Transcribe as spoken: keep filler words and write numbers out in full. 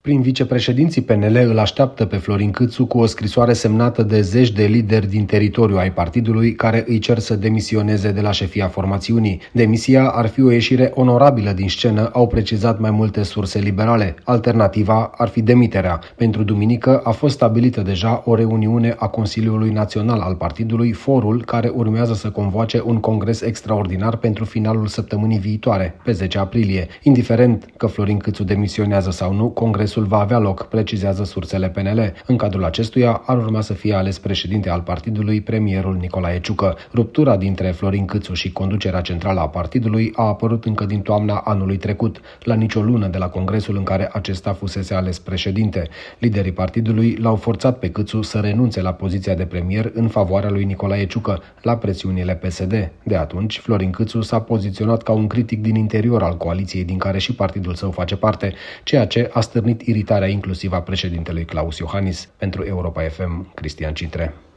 Prin vicepreședinții P N L îl așteaptă pe Florin Câțu cu o scrisoare semnată de zeci de lideri din teritoriul ai partidului care îi cer să demisioneze de la șefia formațiunii. Demisia ar fi o ieșire onorabilă din scenă, au precizat mai multe surse liberale. Alternativa ar fi demiterea. Pentru duminică a fost stabilită deja o reuniune a Consiliului Național al partidului, forul care urmează să convoace un congres extraordinar pentru finalul săptămânii viitoare, pe zece aprilie. Indiferent că Florin Câțu demisionează sau nu, congresul va avea loc, precizează sursele P N L. În cadrul acestuia ar urma să fie ales președinte al partidului premierul Nicolae Ciucă. Ruptura dintre Florin Câțu și conducerea centrală a partidului a apărut încă din toamna anului trecut, la nicio lună de la congresul în care acesta fusese ales președinte. Liderii partidului l-au forțat pe Câțu să renunțe la poziția de premier în favoarea lui Nicolae Ciucă, la presiunile P S D. De atunci, Florin Câțu s-a poziționat ca un critic din interior al coaliției din care și partidul său face parte, ceea ce a stârnit iritarea inclusiv a președintelui Claus Iohannis. Pentru Europa F M, Cristian Citre.